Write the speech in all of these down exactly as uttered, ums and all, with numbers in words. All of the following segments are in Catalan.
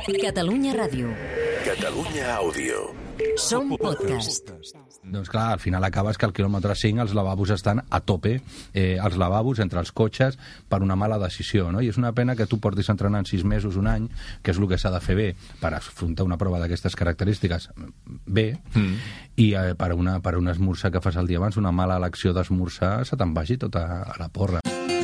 Catalunya Ràdio. Catalunya Àudio. Som podcast. Doncs clar, al final acabes que al quilòmetre cinc els lavabos estan a tope, eh, els lavabos entre els cotxes per una mala decisió, no? I és una pena que tu portis entrenant sis mesos, un any, que és el que s'ha de fer bé per afrontar una prova d'aquestes característiques bé, mm. i eh, per, una, per un esmorzar que fas el dia abans, una mala elecció d'esmorzar, se te'n vagi tota a la porra.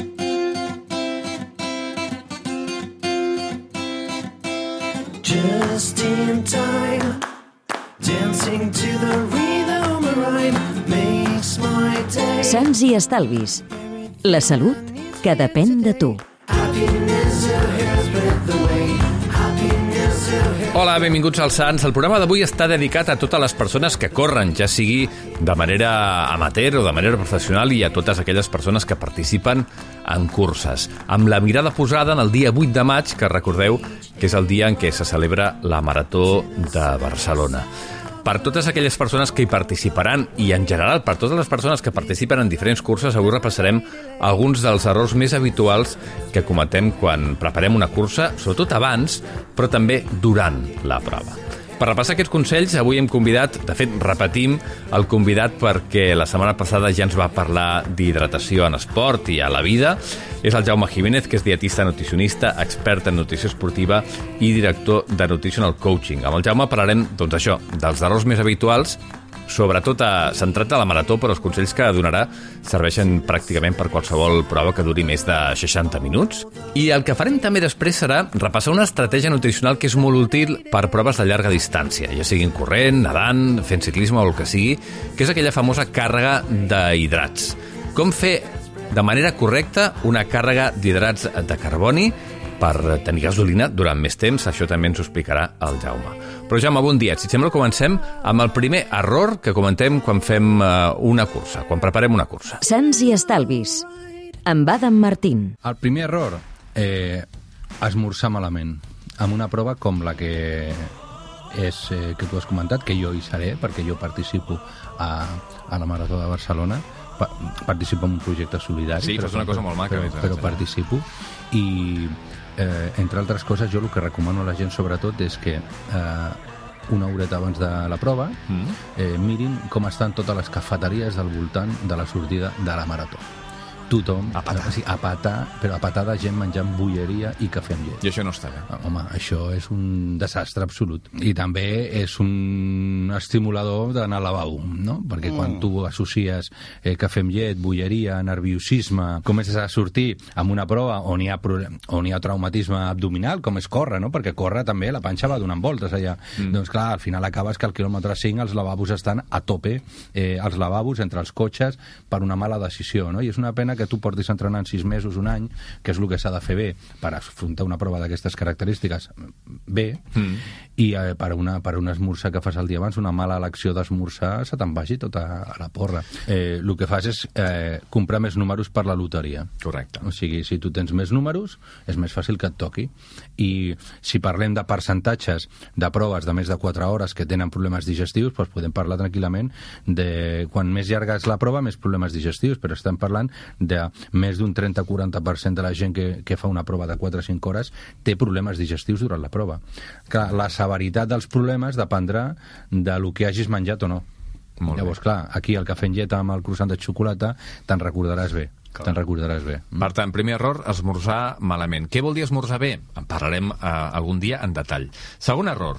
Just in time, dancing to the rhythm of rhyme makes my day. Sants i estalvis. La salut que depèn de tu. Happiness your hair spread the way. Happiness your hair. Hola, benvinguts als Sants. El programa d'avui està dedicat a totes les persones que corren, ja sigui de manera amateur o de manera professional, i a totes aquelles persones que participen en curses, amb la mirada posada en el dia vuit de maig, que recordeu que és el dia en què se celebra la Marató de Barcelona. Per totes aquelles persones que hi participaran i, en general, per totes les persones que participen en diferents curses, avui repassarem alguns dels errors més habituals que cometem quan preparem una cursa, sobretot abans, però també durant la prova. Per repassar aquests consells, avui hem convidat, de fet, repetim el convidat perquè la setmana passada ja ens va parlar d'hidratació en esport i a la vida. És el Jaume Jiménez, que és dietista nutricionista, expert en nutrició esportiva i director de Nutritional Coaching. Amb el Jaume parlarem, doncs això, dels errors més habituals, sobretot a, centrat a la marató, però els consells que donarà serveixen pràcticament per qualsevol prova que duri més de seixanta minuts. I el que farem també després serà repassar una estratègia nutricional que és molt útil per proves de llarga distància, ja siguin corrent, nedant, fent ciclisme o el que sigui, que és aquella famosa càrrega d'hidrats. Com fer de manera correcta una càrrega d'hidrats de carboni per tenir gasolina durant més temps. Això també ens ho explicarà el Jaume. Però Jaume, bon dia. Si et sembla, comencem amb el primer error que comentem quan fem una cursa, quan preparem una cursa. Sants i estalvis. Amb Adam Martín. El primer error, eh, esmorzar malament. Amb una prova com la que és eh, que tu has comentat, que jo hi seré, perquè jo participo a, a la Marató de Barcelona, pa, participo en un projecte solidari. Sí, però és una cosa molt maca. Però, però participo i... Eh, entre altres coses, jo el que recomano a la gent sobretot és que eh, una horeta abans de la prova mm. eh, mirin com estan totes les cafeteries del voltant de la sortida de la marató. Tothom, a patar, sí, a patar, però a patar de gent menjant bolleria i cafè amb llet. I això no està bé. Home, això és un desastre absolut. I també és un estimulador d'anar al lavabo, no? Perquè quan tu associes eh, cafè amb llet, bolleria, nerviosisme, comences a sortir amb una prova on hi ha, on hi ha traumatisme abdominal, com és córrer, no? Perquè córrer també, la panxa va donant voltes allà. Mm. Doncs clar, al final acabes que al quilòmetre cinc els lavabos estan a tope, eh, els lavabos entre els cotxes per una mala decisió, no? I és una pena que tu portis entrenant sis mesos, un any, que és el que s'ha de fer bé per afrontar una prova d'aquestes característiques bé, mm. i eh, per, una, per un esmorzar que fas el dia abans, una mala elecció d'esmorzar, se te'n vagi tota a la porra. Eh, el que fas és eh, comprar més números per la loteria. Correcte. O sigui, si tu tens més números, és més fàcil que et toqui. I si parlem de percentatges de proves de més de quatre hores que tenen problemes digestius, doncs podem parlar tranquil·lament de quan més llarga és la prova, més problemes digestius, però estem parlant de més d'un trenta a quaranta per cent de la gent que, que fa una prova de quatre a cinc hores té problemes digestius durant la prova. Clar, la severitat dels problemes dependrà de lo que hagis menjat o no. Molt Llavors, bé. Clar, aquí el cafè amb llet amb el croissant de xocolata te'n recordaràs bé. Clar. Te'n recordaràs bé. Per tant, primer error, esmorzar malament. Què vol dir esmorzar bé? En parlarem eh, algun dia en detall. Segon error.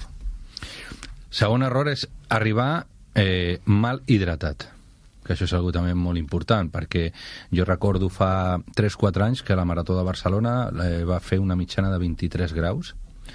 Segon error és arribar eh, mal hidratat. Que això és algo també molt important, perquè jo recordo fa tres o quatre anys que la Marató de Barcelona eh, va fer una mitjana de vint-i-tres graus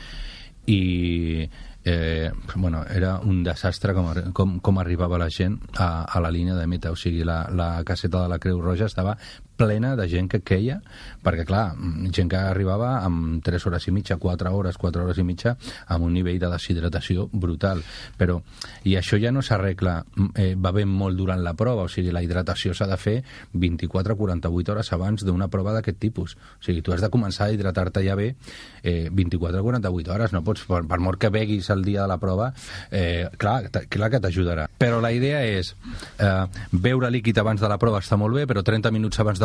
i eh, bueno, era un desastre com, com, com arribava la gent a, a la línia de meta, o sigui, la, la caseta de la Creu Roja estava plena de gent que queia, perquè clar, gent que arribava amb tres hores i mitja, quatre hores, quatre hores i mitja, amb un nivell de deshidratació brutal. Però, i això ja no s'arregla eh, bevent molt durant la prova, o sigui, la hidratació s'ha de fer vint-i-quatre a quaranta-vuit hores abans d'una prova d'aquest tipus. O sigui, tu has de començar a hidratar-te ja bé eh, vint-i-quatre a quaranta-vuit hores, no pots, per, per mort que beguis el dia de la prova, eh, clar, clar que t'ajudarà. Però la idea és eh, beure líquid abans de la prova està molt bé, però trenta minuts abans de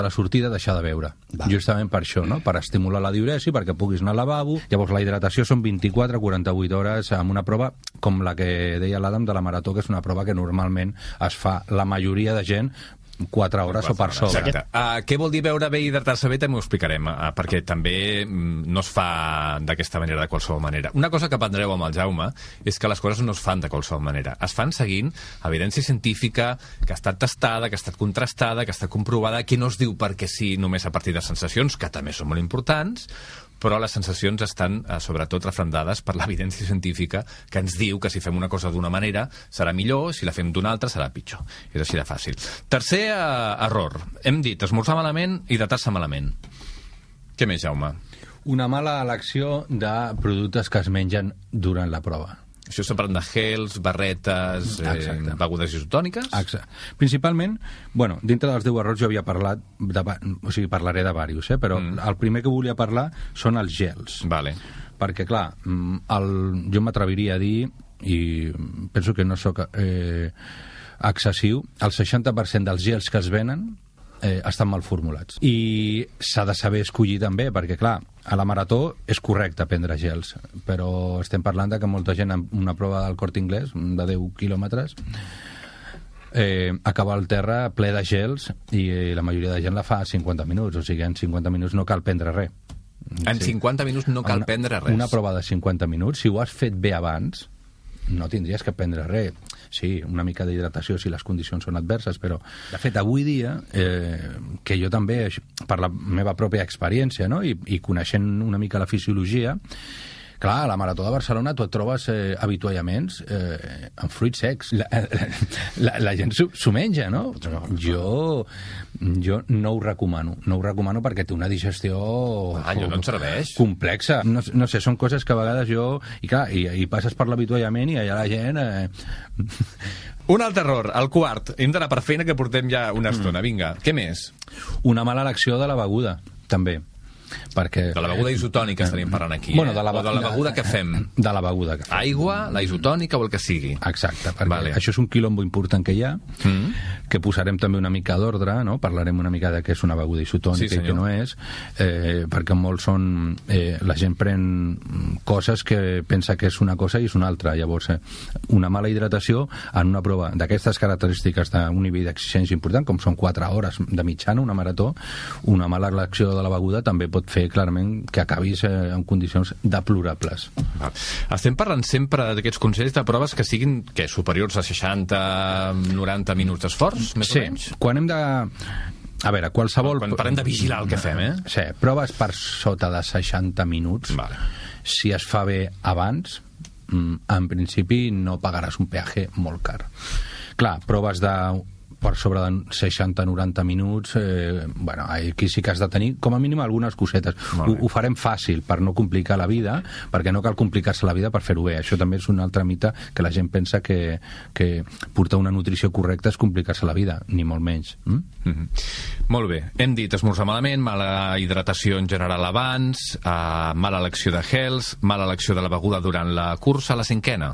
a la sortida deixar de beure. Va. Justament per això, no? Per estimular la diuresi, perquè puguis anar al lavabo. Llavors la hidratació són vint-i-quatre a quaranta-vuit hores amb una prova com la que deia l'Adam de la marató, que és una prova que normalment es fa la majoria de gent quatre hores o per sobre. Uh, què vol dir beure bé i hidratar-se bé també ho explicarem, uh, perquè també mm, no es fa d'aquesta manera, de qualsevol manera. Una cosa que aprendreu amb el Jaume és que les coses no es fan de qualsevol manera. Es fan seguint evidència científica que ha estat testada, que ha estat contrastada, que ha estat comprovada, que no es diu perquè sí només a partir de sensacions, que també són molt importants, però les sensacions estan, eh, sobretot, refrendades per l'evidència científica que ens diu que si fem una cosa d'una manera serà millor, si la fem d'una altra serà pitjor. És així de fàcil. Tercer eh, error. Hem dit esmorzar malament, hidratar-se malament. Què més, Jaume? Una mala elecció de productes que es mengen durant la prova. Això estem parlant de gels, barretes, eh, begudes isotòniques? Exacte. Principalment, bueno, dintre dels deu errors jo havia parlat, de, o sigui, parlaré de diversos, eh, però mm. el primer que volia parlar són els gels. Vale. Perquè, clar, el, jo m'atreviria a dir, i penso que no sóc eh, excessiu, el seixanta per cent dels gels que es venen eh, estan mal formulats. I s'ha de saber escollir també, perquè, clar, a la marató és correcte prendre gels, però estem parlant de que molta gent amb una prova del Corte Inglés de deu quilòmetres eh, acaba al terra ple de gels i eh, la majoria de gent la fa a cinquanta minuts, o sigui, en cinquanta minuts no cal prendre res. En sí. cinquanta minuts no cal una, prendre res. Una prova de cinquanta minuts, si ho has fet bé abans, no tindries que prendre res. Sí, una mica d'hidratació si les condicions són adverses, però de fet avui dia eh, que jo també, per la meva pròpia experiència, no? I, i coneixent una mica la fisiologia, clar, a la Marató de Barcelona tu et trobes eh, avituallaments eh, amb fruits secs. La, la, la gent s'ho menja, no? Jo, jo no ho recomano. No ho recomano perquè té una digestió ah, no et serveix. complexa. No, no sé, són coses que a vegades jo... I clar, i, i passes per l'avituallament i allà la gent... Eh... Un altre error, el quart. Hem d'anar per feina que portem ja una estona. Vinga, què més? Una mala elecció de la beguda, també. Perquè, de la beguda isotònica estaríem parlant aquí, bueno, eh? de la, o de la beguda que fem. De la beguda que fem. Aigua, la isotònica o el que sigui. Exacte, perquè vale. Això és un quilombo important que hi ha, mm. que posarem també una mica d'ordre, no? Parlarem una mica de què és una beguda isotònica sí, i què no és, eh, perquè molts són... Eh, la gent pren coses que pensa que és una cosa i és una altra. Llavors, eh, una mala hidratació en una prova d'aquestes característiques d'un nivell d'exigència important, com són quatre hores de mitjana, una marató, una mala elecció de la beguda també pot fer clarament que acabis eh, en condicions deplorables. Val. Estem parlant sempre d'aquests consells de proves que siguin què, superiors a seixanta noranta minuts d'esforç, més sí. o menys? Quan hem de... A veure, qualsevol... Quan parlem de vigilar el que fem, eh? Sí, proves per sota de seixanta minuts, vale. Si es fa bé abans, en principi no pagaràs un peatge molt car. Clar, proves de... per sobre de seixanta noranta minuts, eh, bueno, aquí sí que has de tenir com a mínim algunes cosetes. Ho, ho farem fàcil per no complicar la vida, perquè no cal complicar-se la vida per fer-ho bé. Això també és un altre mite que la gent pensa que, que portar una nutrició correcta és complicar-se la vida, ni molt menys. Mm? Mm-hmm. Molt bé. Hem dit esmorzar malament, mala hidratació en general abans, eh, mala elecció de gels, mala elecció de la beguda durant la cursa, la cinquena.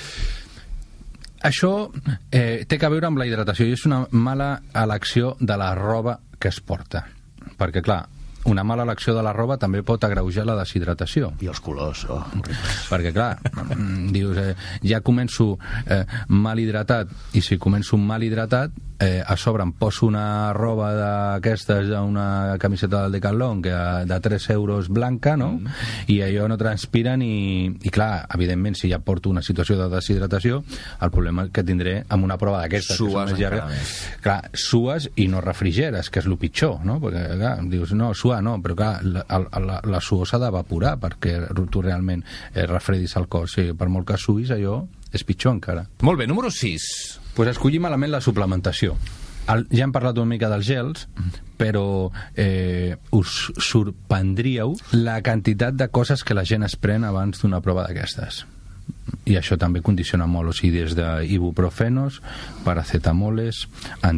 Això eh, té a veure amb la hidratació i és una mala elecció de la roba que es porta. Perquè, clar, una mala elecció de la roba també pot agreujar la deshidratació. I els colors, oh. Perquè, clar, dius, eh, ja començo eh, mal hidratat, i si començo mal hidratat, eh, a sobre em poso una roba d'aquestes, una camiseta del Decathlon que de tres euros blanca, no? Mm. I allò no transpira ni... I clar, evidentment, si ja porto una situació de deshidratació, el problema que tindré amb una prova d'aquestes... Sues encara llarga, més. Clar, sues i no refrigeres, que és el pitjor, no? Perquè, clar, dius, no, suar no, però clar, la, la, la suor s'ha d'evaporar perquè tu realment eh, refredis el cos. Sí, per molt que suïs, allò és pitjor encara. Molt bé, número sis. Pues escollir malament la suplementació. El, ja hem parlat una mica dels gels, però eh, us sorprendríeu la quantitat de coses que la gent es pren abans d'una prova d'aquestes. I això també condiciona molt, o sigui, des d'ibuprofenos, paracetamoles,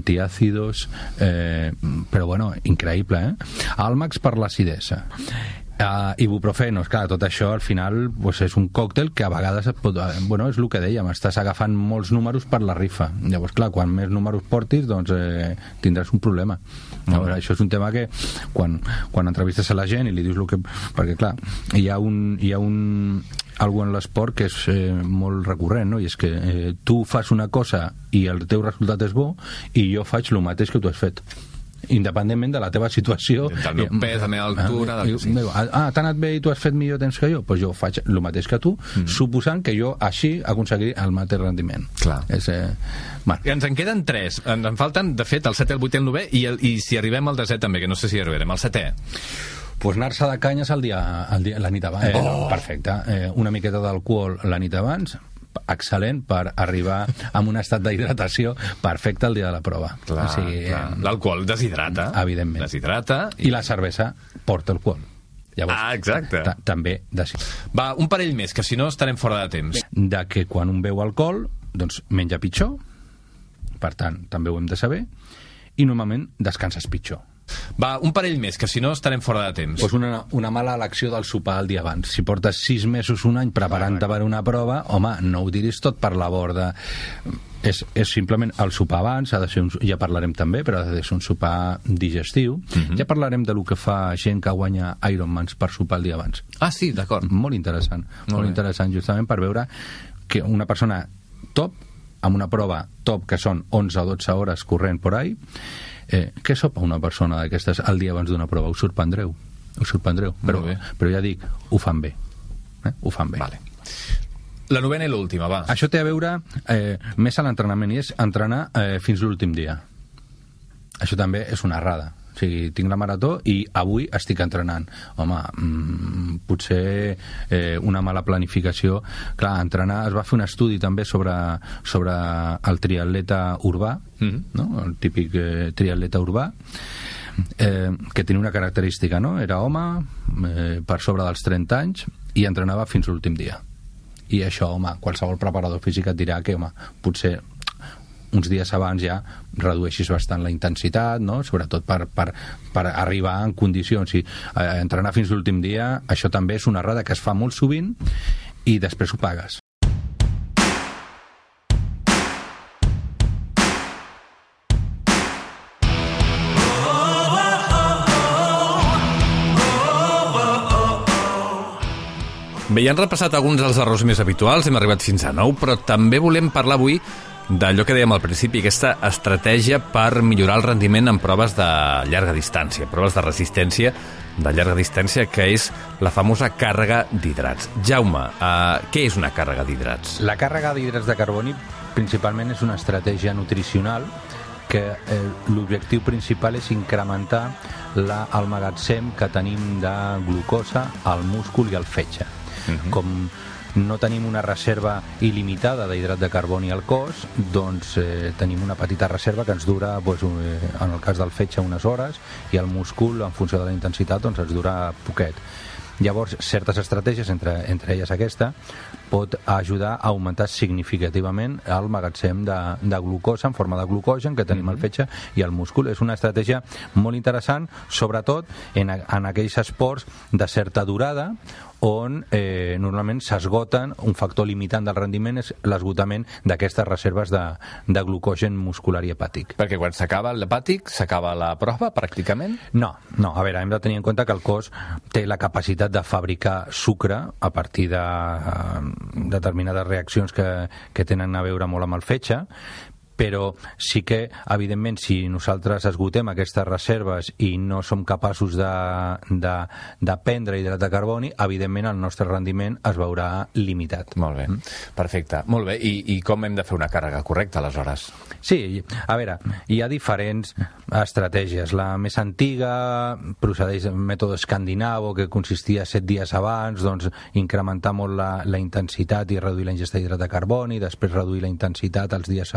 antiàcidos, eh, però bueno, increïble, eh? Àlmax per l'acidesa. Uh, ibuprofenos, clar, tot això al final pues, és un còctel que a vegades et pot, bueno, és el que dèiem, estàs agafant molts números per la rifa, llavors clar, quan més números portis doncs eh, tindràs un problema. Llavors, mm. això és un tema que quan, quan entrevistes a la gent i li dius el que... perquè clar, hi ha un, hi ha un algo en l'esport que és eh, molt recurrent, no? I és que eh, tu fas una cosa i el teu resultat és bo i jo faig el mateix que tu has fet, independentment de la teva situació, del meu pes, la meva altura, del que sigui. Ah, t'ha anat bé i tu has fet millor temps que jo? Doncs pues jo faig el mateix que tu, mm. suposant que jo així aconseguiré el mateix rendiment. Clar. És, eh, bueno. I ens en queden tres. En, en falten, de fet, el setè, el vuitè, el novè, i, el, i si arribem al desè també, que no sé si arribarem. El setè. Pues anar-se de canyes el dia, el dia, la nit abans. Eh, oh. Perfecte. Eh, una miqueta d'alcohol la nit abans, excel·lent per arribar amb un estat d'hidratació perfecte el dia de la prova. Clar, o sigui, clar. L'alcohol deshidrata. Evidentment. Deshidrata. I... I la cervesa porta alcohol. Llavors, ah, exacte. També deshidrata. Va, un parell més, que si no estarem fora de temps. De que quan un beu alcohol, doncs menja pitjor, per tant, també ho hem de saber, i normalment descanses pitjor. Va, un parell més, que si no estarem fora de temps. Pues una, una mala elecció del sopar el dia abans. Si portes sis mesos, un any preparant-te per una prova, home, no ho diris tot per la borda. És, és simplement el sopar abans, ha de ser un, ja parlarem també, però ha de ser un sopar digestiu. Uh-huh. Ja parlarem de lo que fa gent que guanya Ironmans per sopar el dia abans. Ah, sí, d'acord. Molt interessant. Molt, molt interessant, justament per veure que una persona top, amb una prova top, que són onze o dotze hores corrent por ahí, Eh, què sopa una persona d'aquestes el dia abans d'una prova? Us sorprendreu, us sorprendreu, però, però ja dic, ho fan bé, eh? Ho fan bé. Vale. La novena i l'última, va. Això té a veure eh, més a l'entrenament, i és entrenar eh, fins l'últim dia. Això també és una errada. O sigui, tinc la marató i avui estic entrenant. Home, mmm, potser eh, una mala planificació. Clar, entrenar... Es va fer un estudi també sobre, sobre el triatleta urbà, mm-hmm. no? El típic eh, triatleta urbà, eh, que tenia una característica, no? Era home, eh, per sobre dels trenta anys, i entrenava fins l'últim dia. I això, home, qualsevol preparador físic et dirà que, home, potser uns dies abans ja redueixis bastant la intensitat, no? Sobretot per, per, per arribar en condicions. I eh, entrenar fins l'últim dia, això també és una errada que es fa molt sovint i després ho pagues. Bé, ja han repassat alguns dels errors més habituals, hem arribat fins a nou, però també volem parlar avui d'allò que dèiem al principi, aquesta estratègia per millorar el rendiment en proves de llarga distància, proves de resistència de llarga distància, que és la famosa càrrega d'hidrats. Jaume, uh, què és una càrrega d'hidrats? La càrrega d'hidrats de carboni principalment és una estratègia nutricional que eh, l'objectiu principal és incrementar la, el magatzem que tenim de glucosa al múscul i al fetge. Uh-huh. Com no tenim una reserva il·limitada d'hidrat de carboni al cos, doncs eh, tenim una petita reserva que ens dura, doncs, eh, en el cas del fetge, unes hores, i el múscul, en funció de la intensitat, doncs ens dura poquet. Llavors, certes estratègies, entre, entre elles aquesta, pot ajudar a augmentar significativament el magatzem de, de glucosa en forma de glucogen que tenim al fetge i al múscul. És una estratègia molt interessant, sobretot en, en aquells esports de certa durada on eh, normalment s'esgoten, un factor limitant del rendiment és l'esgotament d'aquestes reserves de, de glucogen muscular i hepàtic. Perquè quan s'acaba l'hepàtic, s'acaba la prova, pràcticament? No, no, a veure, hem de tenir en compte que el cos té la capacitat de fabricar sucre a partir de uh, determinades reaccions que, que tenen a veure molt amb el fetge, però sí que, evidentment, si nosaltres esgotem aquestes reserves i no som capaços de, de, de prendre hidrat de carboni, evidentment el nostre rendiment es veurà limitat. Molt bé, mm? Perfecte. Molt bé, I, i com hem de fer una càrrega correcta, aleshores? Sí, a veure, hi ha diferents estratègies. La més antiga procedeix del mètode escandinavo, que consistia set dies abans, doncs incrementar molt la, la intensitat i reduir la ingesta d'hidrat de carboni, després reduir la intensitat els dies abans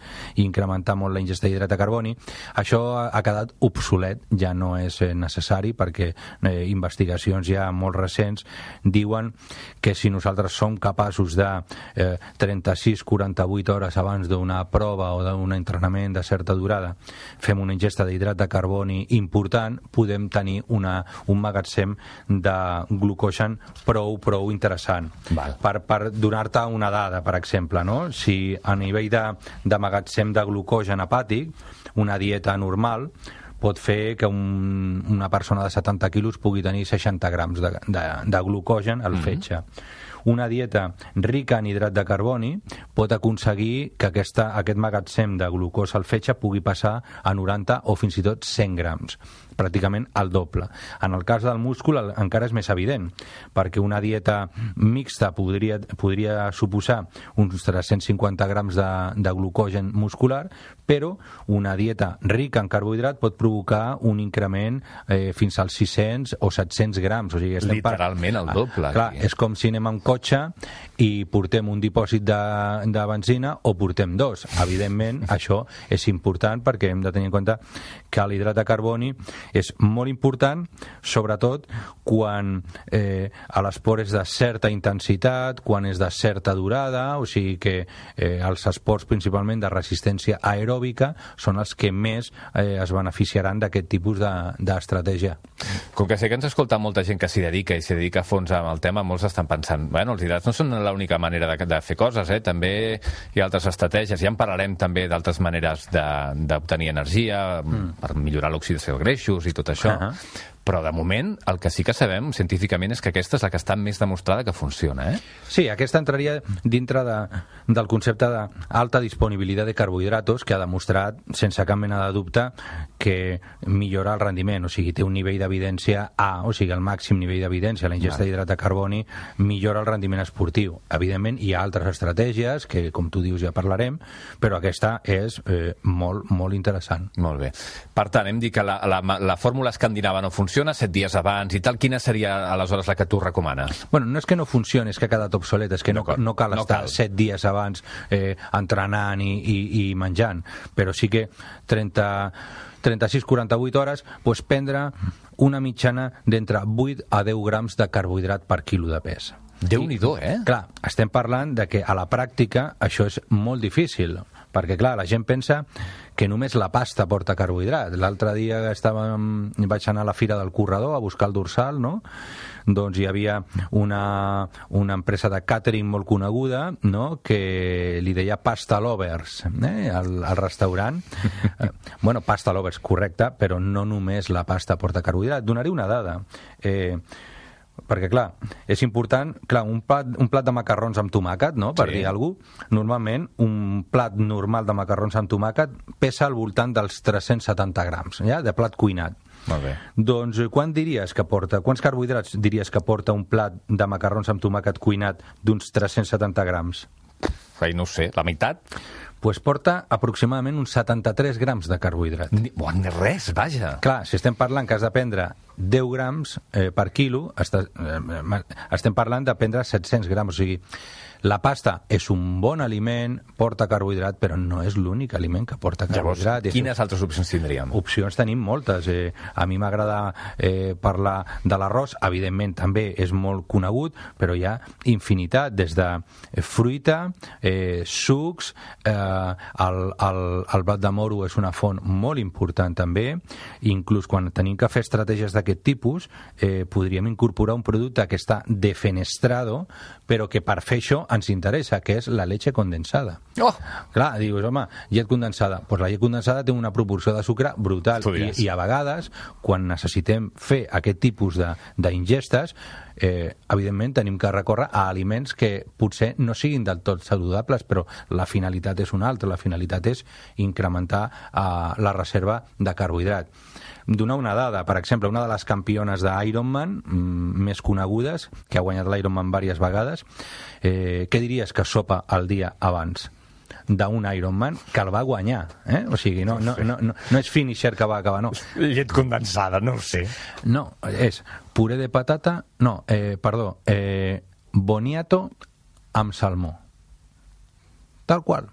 i incrementar molt la ingesta d'hidrat de carboni. Això ha, ha quedat obsolet, ja no és eh, necessari, perquè eh, investigacions ja molt recents diuen que si nosaltres som capaços de eh, trenta-sis a quaranta-vuit hores abans d'una prova o d'un entrenament de certa durada fem una ingesta d'hidrat de carboni important, podem tenir una, un magatzem de glucogen prou, prou interessant. Val. Per, per donar-te una dada, per exemple, no? Si a nivell de, de magatzem de glucogen hepàtic, una dieta normal pot fer que un, una persona de setanta quilos pugui tenir seixanta grams de, de, de glucogen al fetge. Una dieta rica en hidrat de carboni pot aconseguir que aquesta, aquest magatzem de glucosa al fetge pugui passar a noranta o fins i tot cent grams, pràcticament el doble. En el cas del múscul el, encara és més evident, perquè una dieta mixta podria, podria suposar uns tres-cents cinquanta grams de, de glucogen muscular, però una dieta rica en carbohidrat pot provocar un increment eh, fins als sis-cents o set-cents grams. O sigui, estem literalment el doble. Ah, clar, és com si anem amb cotxe i portem un dipòsit de, de benzina o portem dos. Evidentment, això és important perquè hem de tenir en compte que l'hidrat de carboni és molt important, sobretot quan eh, a l'esport és de certa intensitat, quan és de certa durada, o sigui que eh, els esports principalment de resistència aeròbica són els que més eh, es beneficiaran d'aquest tipus d'estratègia. De, Com que sé que ens escolta molta gent que s'hi dedica i s'hi dedica a fons amb el tema, molts estan pensant, bueno, els hidrats no són l'única manera de, de fer coses, eh? També hi ha altres estratègies, ja en parlarem també d'altres maneres d'obtenir energia, mm. per millorar l'oxidació de greixos i tot això, uh -huh. però de moment el que sí que sabem científicament és que aquesta és la que està més demostrada que funciona, eh? Sí, aquesta entraria dintre de, del concepte d'alta disponibilitat de carbohidratos, que ha demostrat, sense cap mena de dubte, que millora el rendiment, o sigui, té un nivell d'evidència A, o sigui, el màxim nivell d'evidència, la ingesta d'hidrat de carboni millora el rendiment esportiu. Evidentment, hi ha altres estratègies, que com tu dius ja parlarem, però aquesta és eh, molt, molt interessant. Molt bé. Per tant, hem dit que la, la, la fórmula escandinava no funciona, set dies abans i tal. Quina seria aleshores la que tu recomanes? Bueno, no és que no funcioni, és que ha quedat obsolet, és que no, no cal no estar cal. set dies abans eh, entrenant i, i, i menjant, però sí que trenta, trenta-sis a quaranta-vuit hores pues, prendre una mitjana d'entre vuit a deu grams de carbohidrat per quilo de pes. Déu-n'hi-do, eh? Clar, estem parlant de que a la pràctica això és molt difícil, perquè clar, la gent pensa que només la pasta porta carbohidrat. L'altre dia estàvem, vaig anar a la Fira del Corredor a buscar el dorsal, no? Doncs hi havia una, una empresa de càtering molt coneguda, no?, que li deia Pasta Lovers, eh?, al, al restaurant. eh, bueno, Pasta Lovers, correcte, però no només la pasta porta carbohidrat. Donaré una dada. Eh, perquè, clar, és important, clar, un plat, un plat de macarrons amb tomàquet, no?, per sí. dir alguna cosa, normalment un plat normal de macarrons amb tomàquet pesa al voltant dels tres-cents setanta grams, ja?, de plat cuinat. Molt bé. Doncs quan diries que porta, quants carbohidrats diries que porta un plat de macarrons amb tomàquet cuinat d'uns tres-cents setanta grams? Ai, no ho sé, la meitat? Pues porta aproximadament uns setanta-tres grams de carbohidrat. Ni, bon, ni res, vaja. Clar, si estem parlant que has de prendre deu grams eh, per quilo, està, eh, estem parlant de prendre set-cents grams, o sigui, la pasta és un bon aliment, porta carbohidrat, però no és l'únic aliment que porta carbohidrat. Llavors, quines altres opcions tindríem? Opcions tenim moltes. Eh, a mi m'agrada eh, parlar de l'arròs, evidentment també és molt conegut, però hi ha infinitat, des de fruita, eh, sucs, eh, el, el, el blat de moro és una font molt important també, inclús quan tenim que fer estratègies d'aquest tipus, eh, podríem incorporar un producte que està defenestrado, però que per fer això ens interessa, que és la leche condensada. Oh! Clar, dius, home, llet condensada. Doncs pues la llet condensada té una proporció de sucre brutal i, i a vegades, quan necessitem fer aquest tipus d'ingestes, eh, evidentment tenim que recórrer a aliments que potser no siguin del tot saludables, però la finalitat és una altra. La finalitat és incrementar eh, la reserva de carbohidrat. Donar una dada, per exemple, una de les campiones d'Ironman mm, més conegudes, que ha guanyat l'Ironman diverses vegades, eh, què diries que sopa el dia abans d'un Ironman que el va guanyar, eh? O sigui, no, no, no, no, no és finisher que va acabar, no. Llet condensada, no ho sé. No, és puré de patata, no, eh, perdó, eh, boniato amb salmó. Tal qual.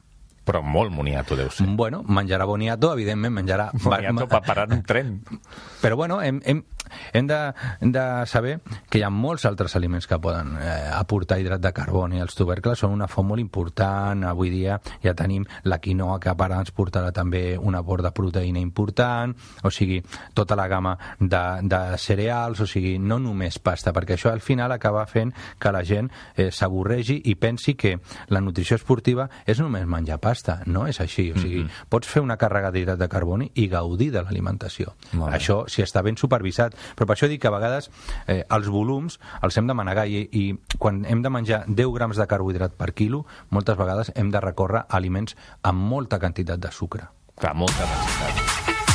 Però molt moniato deu ser. Bueno, menjarà boniato, evidentment menjarà... Moniato per parar un tren. Però bueno, hem, hem, hem, de, hem de saber que hi ha molts altres aliments que poden eh, aportar hidrat de carboni. Els tubercles són una font molt important. Avui dia ja tenim la quinoa, que ara ens portarà també un aport de proteïna important, o sigui, tota la gamma de, de cereals, o sigui, no només pasta, perquè això al final acaba fent que la gent eh, s'avorregi i pensi que la nutrició esportiva és només menjar pasta. No és així, o sigui, mm-hmm. pots fer una càrrega d'hidrat de carboni i gaudir de l'alimentació. Vale. Això si està ben supervisat. Però per això dic que a vegades eh, els volums els hem de manegar i, i quan hem de menjar deu grams de carbohidrat per quilo, moltes vegades hem de recórrer a aliments amb molta quantitat de sucre. Clar, molta quantitat.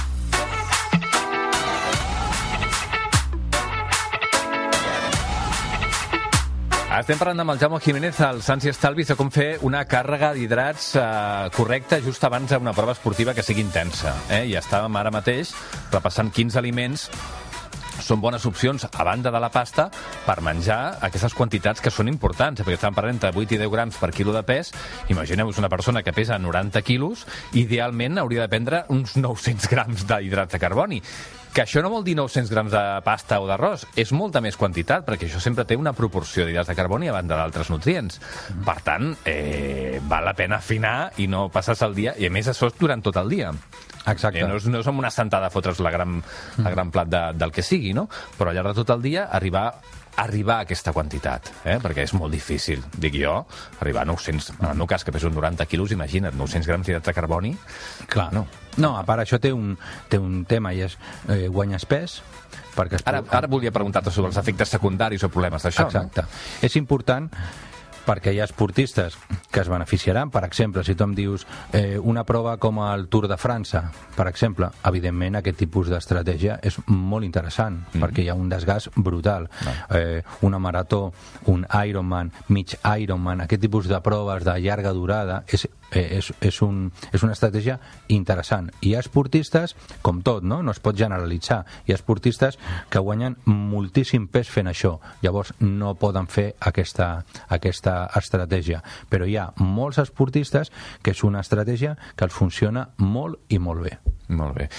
Estem parlant amb el Jaume Jiménez, el Sants i Estalvis, de com fer una càrrega d'hidrats eh, correcta just abans d'una prova esportiva que sigui intensa. Eh? I estàvem ara mateix repassant quins aliments són bones opcions, a banda de la pasta, per menjar aquestes quantitats que són importants, perquè estàvem parlant de vuit i deu grams per quilo de pes. Imagineu-vos una persona que pesa noranta quilos, idealment hauria de prendre uns nou-cents grams d'hidrats de carboni. Que això no vol dir nou-cents grams de pasta o d'arròs, és molta més quantitat, perquè això sempre té una proporció d'hidrats de carboni a banda d'altres nutrients. Per tant, eh, val la pena afinar i no passar-se el dia, i a més això és durant tot el dia. Exacte. Eh, no, és, no és amb una sentada fotre's la gran, la gran plat de, del que sigui, no? Però al llarg de tot el dia arribar arribar a aquesta quantitat, eh? Perquè és molt difícil, dic jo, arribar a nou-cents, en el meu cas que peso noranta quilos, imagina't, nou-cents grams d'hidrats de carboni. Clar, no. No, a part això té un, té un tema i és eh, guanyes pes, perquè es ara, ara volia preguntar-te sobre els efectes secundaris o problemes d'això. Exacte. No? És important perquè hi ha esportistes que es beneficiaran. Per exemple, si tu em dius eh, una prova com el Tour de França, per exemple, evidentment aquest tipus d'estratègia és molt interessant, mm-hmm. perquè hi ha un desgast brutal. No. Eh, una marató, un Ironman, mig Ironman, aquest tipus de proves de llarga durada és, eh, és, és, un, és una estratègia interessant. Hi ha esportistes, com tot, no? No es pot generalitzar. Hi ha esportistes que guanyen moltíssim pes fent això. Llavors no poden fer aquesta, aquesta estratègia, però hi ha molts esportistes que és una estratègia que els funciona molt i molt bé. Molt bé.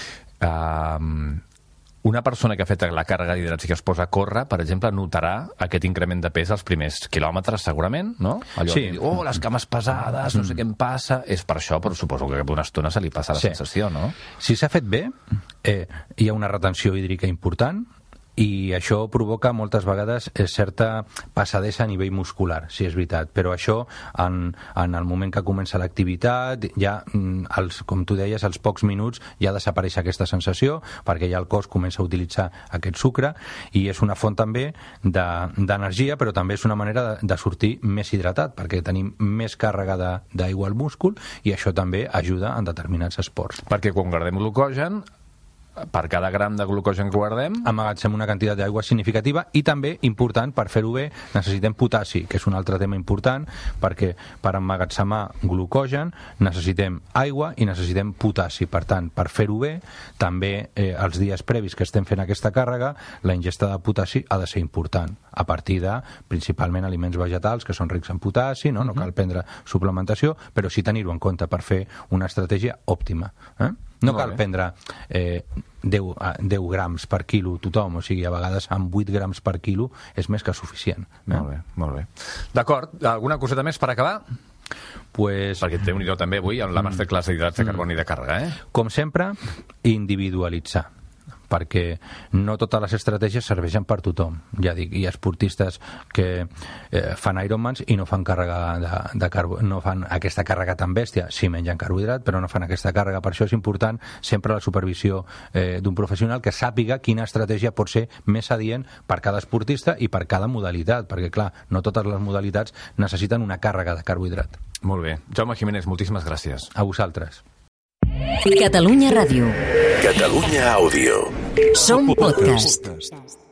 Um, una persona que ha fet la càrrega d'hidrats i que es posa a córrer, per exemple, notarà aquest increment de pes als primers quilòmetres, segurament, no? Allò sí. que diu, oh, les cames pesades, no sé què em passa, és per això, però suposo que d'una estona se li passa la sí. sensació, no? Si s'ha fet bé, eh, hi ha una retenció hídrica important, i això provoca moltes vegades certa passadesa a nivell muscular, si és veritat, però això en, en el moment que comença l'activitat ja, els, com tu deies, als pocs minuts ja desapareix aquesta sensació perquè ja el cos comença a utilitzar aquest sucre i és una font també d'energia, però també és una manera de, de sortir més hidratat perquè tenim més càrrega d'aigua al múscul i això també ajuda en determinats esports. Perquè quan guardem glucogen, per cada gram de glucogen que guardem emmagatzem una quantitat d'aigua significativa i també, important, per fer-ho bé necessitem potassi, que és un altre tema important perquè per emmagatzemar glucogen necessitem aigua i necessitem potassi, per tant, per fer-ho bé també eh, els dies previs que estem fent aquesta càrrega, la ingesta de potassi ha de ser important, a partir de principalment aliments vegetals que són rics en potassi, no, no cal prendre suplementació, però sí tenir-ho en compte per fer una estratègia òptima, eh? No cal prendre eh, deu, deu grams per quilo tothom, o sigui, a vegades amb vuit grams per quilo és més que suficient. Eh? Molt bé, molt bé. D'acord, alguna coseta més per acabar? Pues, perquè Déu-n'hi-do també avui amb la masterclass d'hidrats de carboni de càrrega, eh? Com sempre, individualitzar, perquè no totes les estratègies serveixen per tothom. Ja dic, hi ha esportistes que eh, fan Ironmans i no fan càrrega de, de carbo, no fan aquesta càrrega tan bèstia, sí mengen carbohidrat, però no fan aquesta càrrega. Per això és important sempre la supervisió eh, d'un professional que sàpiga quina estratègia pot ser més adient per cada esportista i per cada modalitat, perquè clar, no totes les modalitats necessiten una càrrega de carbohidrat. Molt bé. Jaume Jiménez, moltíssimes gràcies. A vosaltres. Catalunya Ràdio. Catalunya Àudio. Som podcast.